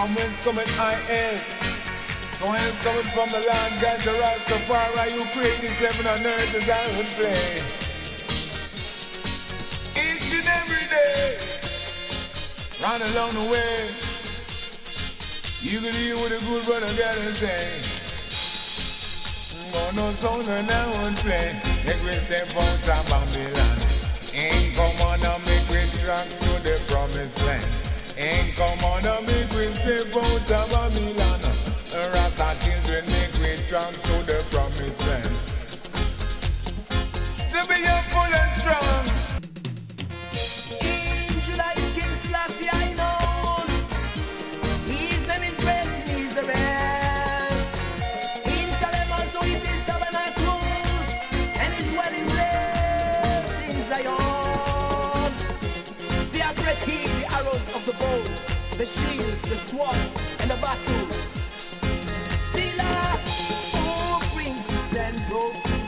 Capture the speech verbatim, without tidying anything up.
From whence coming I am. So help coming from the land, God the Rastafari, you create this heaven and earth as I would play. Each and every day, run along the way, you can hear what a good brother gotta say. Oh, no song and I would play. Make we step out of Babylon. Ain't come on and make we tracks to the promised land. Ain't come on and make we step out of Babylon. Rasta children make we tracks to the promised land. To be up full and strong. In July is King Selassie I know. His name is great in Israel. In Salem also his sister and I true. And his dwelling place in Zion. They are breaking the arrows of the bow, the shield, the sword, and the battle. Sila, oh, bring peace and hope.